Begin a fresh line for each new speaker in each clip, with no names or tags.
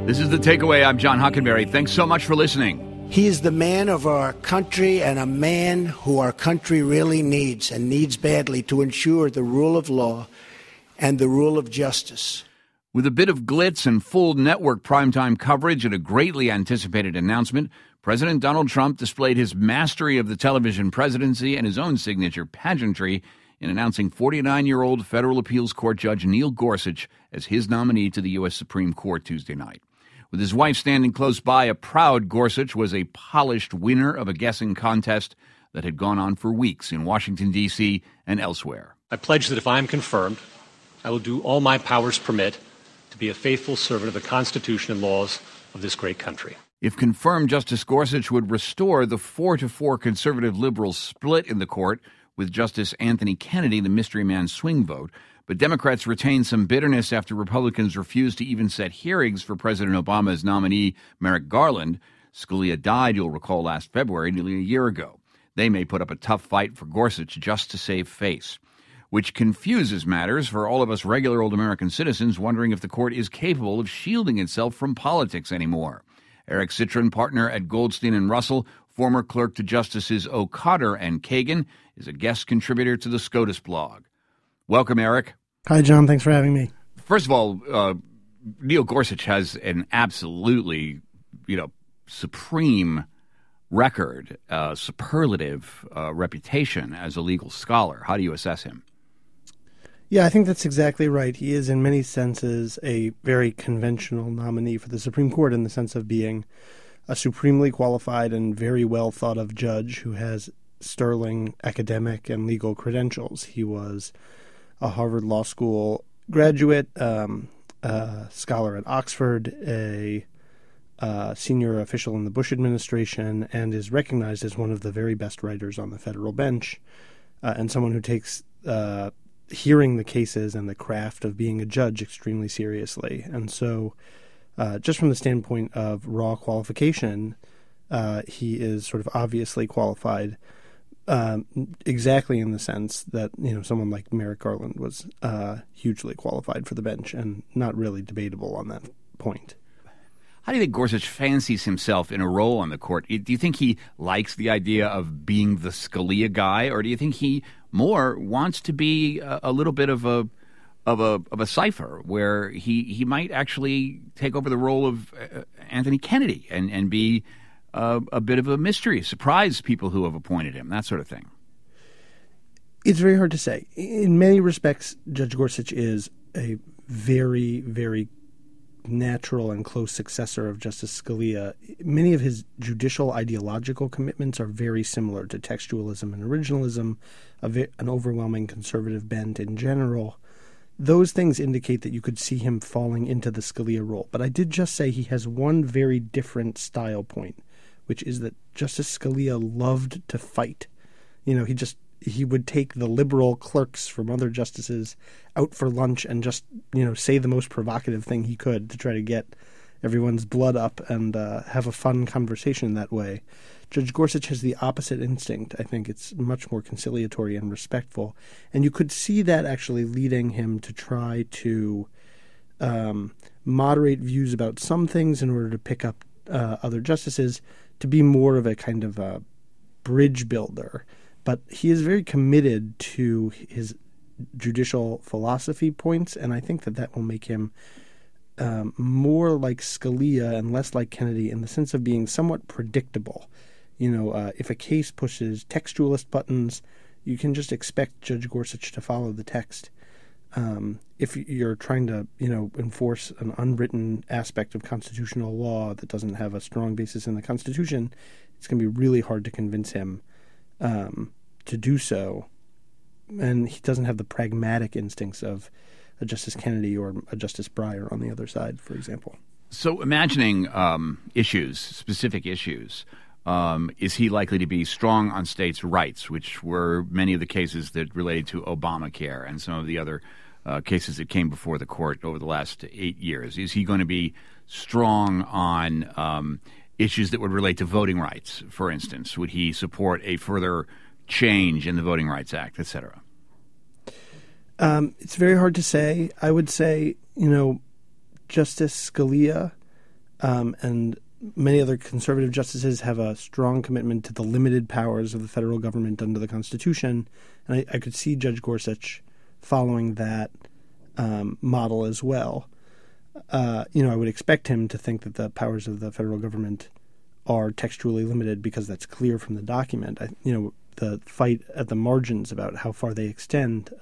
This is The Takeaway. I'm John Hockenberry. Thanks so much for listening.
He is the man of our country and a man who our country really needs and needs badly to ensure the rule of law and the rule of justice.
With a bit of glitz and full network primetime coverage and a greatly anticipated announcement, President Donald Trump displayed his mastery of the television presidency and his own signature pageantry in announcing 49-year-old federal appeals court judge Neil Gorsuch as his nominee to the U.S. Supreme Court Tuesday night. With his wife standing close by, a proud Gorsuch was a polished winner of a guessing contest that had gone on for weeks in Washington, D.C. and elsewhere.
I pledge that if I am confirmed, I will do all my powers permit to be a faithful servant of the Constitution and laws of this great country.
If confirmed, Justice Gorsuch would restore the 4-4 conservative-liberal split in the court, with Justice Anthony Kennedy, the mystery man, swing vote. But Democrats retain some bitterness after Republicans refused to even set hearings for President Obama's nominee, Merrick Garland. Scalia died, you'll recall, last February, nearly a year ago. They may put up a tough fight for Gorsuch just to save face, which confuses matters for all of us regular old American citizens wondering if the court is capable of shielding itself from politics anymore. Eric Citron, partner at Goldstein and Russell, former clerk to Justices O'Connor and Kagan, is a guest contributor to the SCOTUS blog. Welcome, Eric.
Hi, John. Thanks for having me.
First of all, Neil Gorsuch has an absolutely, supreme record, superlative reputation as a legal scholar. How do you assess him?
Yeah, I think that's exactly right. He is, in many senses, a very conventional nominee for the Supreme Court in the sense of being a supremely qualified and very well thought of judge who has sterling academic and legal credentials. He was a Harvard Law School graduate, a scholar at Oxford, a senior official in the Bush administration, and is recognized as one of the very best writers on the federal bench, and someone who takes hearing the cases and the craft of being a judge extremely seriously. And so just from the standpoint of raw qualification, he is sort of obviously qualified, exactly in the sense that, someone like Merrick Garland was hugely qualified for the bench and not really debatable on that point.
How do you think Gorsuch fancies himself in a role on the court? Do you think he likes the idea of being the Scalia guy, or do you think he more wants to be a little bit of a cipher where he might actually take over the role of Anthony Kennedy and be a bit of a mystery, surprise people who have appointed him, that sort of thing?
It's very hard to say. In many respects, Judge Gorsuch is a very, very natural and close successor of Justice Scalia. Many of his judicial ideological commitments are very similar to textualism and originalism, an overwhelming conservative bent in general. Those things indicate that you could see him falling into the Scalia role. But I did just say he has one very different style point, which is that Justice Scalia loved to fight. He would take the liberal clerks from other justices out for lunch and just, say the most provocative thing he could to try to get everyone's blood up and have a fun conversation that way. Judge Gorsuch has the opposite instinct. I think it's much more conciliatory and respectful. And you could see that actually leading him to try to moderate views about some things in order to pick up other justices, to be more of a kind of a bridge builder. But he is very committed to his judicial philosophy points, and I think that will make him more like Scalia and less like Kennedy in the sense of being somewhat predictable. If a case pushes textualist buttons, you can just expect Judge Gorsuch to follow the text. If you're trying to, enforce an unwritten aspect of constitutional law that doesn't have a strong basis in the Constitution, it's going to be really hard to convince him to do so. And he doesn't have the pragmatic instincts of a Justice Kennedy or a Justice Breyer on the other side, for example.
So imagining specific issues, is he likely to be strong on states' rights, which were many of the cases that related to Obamacare and some of the other cases that came before the court over the last 8 years? Is he going to be strong on issues that would relate to voting rights, for instance? Would he support a further change in the Voting Rights Act, et cetera?
It's very hard to say. I would say, Justice Scalia and many other conservative justices have a strong commitment to the limited powers of the federal government under the Constitution. And I could see Judge Gorsuch following that model as well. I would expect him to think that the powers of the federal government are textually limited because that's clear from the document. The fight at the margins about how far they extend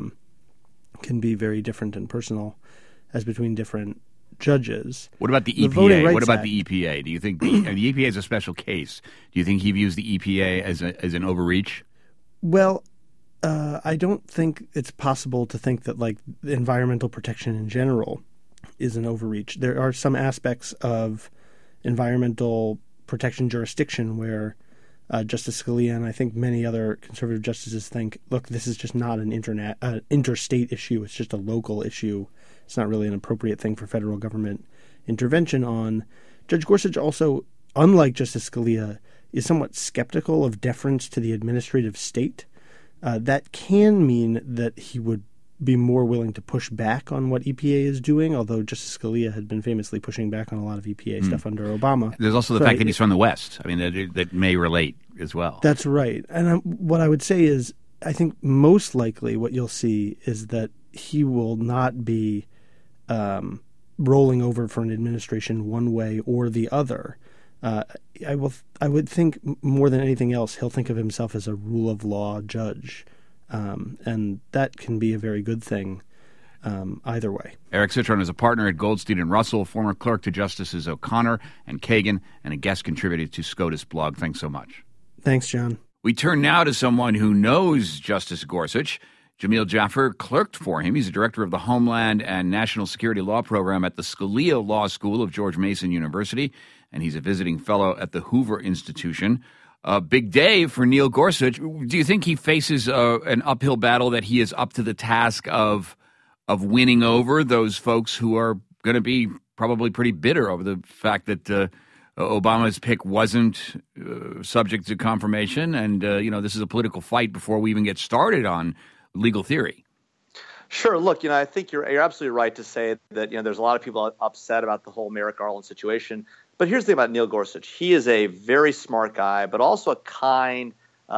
can be very different and personal as between different judges.
What about the EPA? What about the EPA? Do you think the EPA is a special case? Do you think he views the EPA as an overreach?
Well, I don't think it's possible to think that environmental protection in general is an overreach. There are some aspects of environmental protection jurisdiction where Justice Scalia and I think many other conservative justices think, look, this is just not an interstate issue. It's just a local issue. It's not really an appropriate thing for federal government intervention on. Judge Gorsuch also, unlike Justice Scalia, is somewhat skeptical of deference to the administrative state. That can mean that he would be more willing to push back on what EPA is doing, although Justice Scalia had been famously pushing back on a lot of EPA stuff under Obama.
There's also the fact that he's from the West. I mean, that may relate as well.
That's right. And what I would say is I think most likely what you'll see is that he will not be rolling over for an administration one way or the other. I would think more than anything else, he'll think of himself as a rule of law judge. And that can be a very good thing either way.
Eric Citron is a partner at Goldstein & Russell, former clerk to Justices O'Connor and Kagan, and a guest contributor to SCOTUS blog. Thanks so much.
Thanks, John.
We turn now to someone who knows Justice Gorsuch. Jamil Jaffer clerked for him. He's a director of the Homeland and National Security Law Program at the Scalia Law School of George Mason University, and he's a visiting fellow at the Hoover Institution. Big day for Neil Gorsuch. Do you think he faces an uphill battle, that he is up to the task of winning over those folks who are going to be probably pretty bitter over the fact that Obama's pick wasn't subject to confirmation? And, this is a political fight before we even get started on legal theory.
Sure. Look, I think you're absolutely right to say that, there's a lot of people upset about the whole Merrick Garland situation. But here's the thing about Neil Gorsuch. He is a very smart guy, but also a kind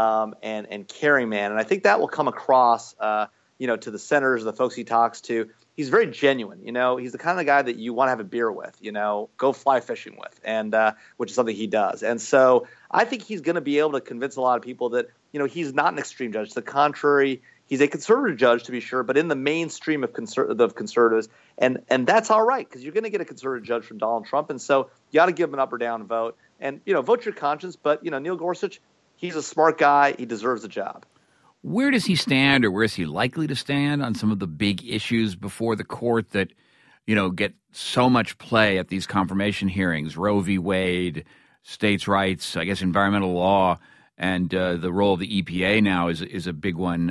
and caring man. And I think that will come across, to the senators, the folks he talks to. He's very genuine. He's the kind of guy that you want to have a beer with, go fly fishing with, and which is something he does. And so I think he's going to be able to convince a lot of people that, he's not an extreme judge. To the contrary, he's a conservative judge, to be sure, but in the mainstream of conservatives. And that's all right, because you're going to get a conservative judge from Donald Trump. And so you ought to give him an up or down vote. And, vote your conscience. But, Neil Gorsuch, he's a smart guy. He deserves the job.
Where does he stand, or where is he likely to stand on some of the big issues before the court that, get so much play at these confirmation hearings? Roe v. Wade, states' rights, I guess environmental law, and the role of the EPA now is a big one.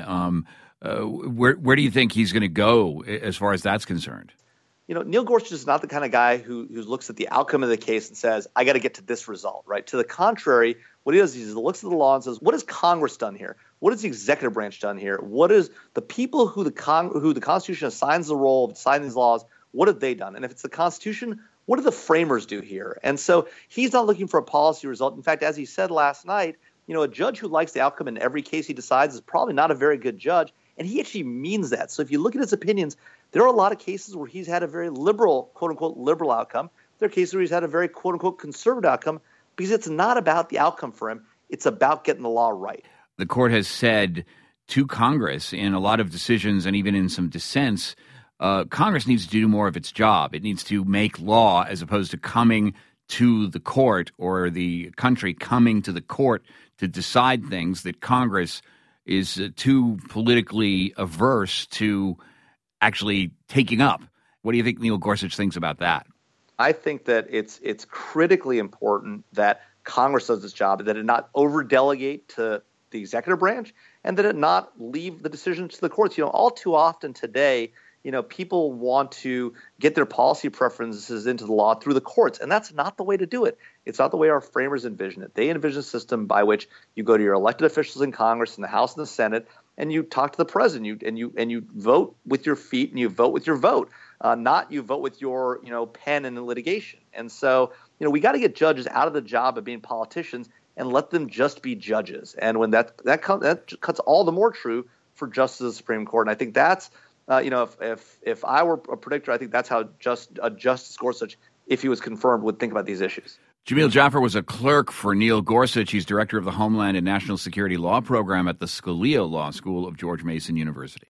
Where do you think he's going to go as far as that's concerned?
Neil Gorsuch is not the kind of guy who looks at the outcome of the case and says, I got to get to this result, right? To the contrary, what he does is he looks at the law and says, what has Congress done here? What has the executive branch done here? What is the people who the Constitution assigns the role of deciding these laws, what have they done? And if it's the Constitution, what did the framers do here? And so he's not looking for a policy result. In fact, as he said last night, a judge who likes the outcome in every case he decides is probably not a very good judge. And he actually means that. So if you look at his opinions, there are a lot of cases where he's had a very liberal, quote unquote, liberal outcome. There are cases where he's had a very, quote unquote, conservative outcome, because it's not about the outcome for him. It's about getting the law right.
The court has said to Congress in a lot of decisions and even in some dissents, Congress needs to do more of its job. It needs to make law as opposed to coming to the court, or the country coming to the court to decide things that Congress is too politically averse to actually taking up. What do you think Neil Gorsuch thinks about that?
I think that it's critically important that Congress does its job, that it not over-delegate to the executive branch, and that it not leave the decisions to the courts. All too often today, people want to get their policy preferences into the law through the courts, and that's not the way to do it. It's not the way our framers envision it. They envision a system by which you go to your elected officials in Congress, in the House and the Senate, and you talk to the president, and you vote with your feet and you vote with your vote. not you vote with your pen in litigation. And so we got to get judges out of the job of being politicians and let them just be judges. And when that cuts all the more true for justice of the Supreme Court. And I think that's if I were a predictor, I think that's how Justice Gorsuch, if he was confirmed, would think about these issues.
Jamil Jaffer was a clerk for Neil Gorsuch. He's director of the Homeland and National Security Law Program at the Scalia Law School of George Mason University.